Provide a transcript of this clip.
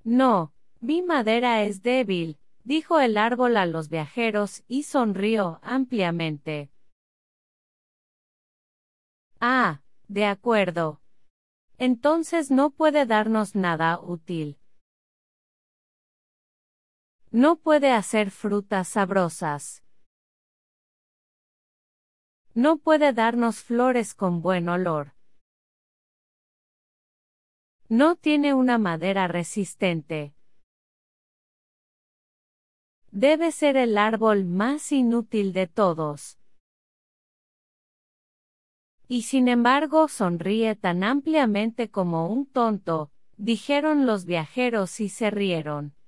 No, mi madera es débil, dijo el árbol a los viajeros y sonrió ampliamente. Ah, de acuerdo. Entonces no puede darnos nada útil. No puede hacer frutas sabrosas. No puede darnos flores con buen olor. No tiene una madera resistente. Debe ser el árbol más inútil de todos. Y sin embargo sonríe tan ampliamente como un tonto, dijeron los viajeros y se rieron.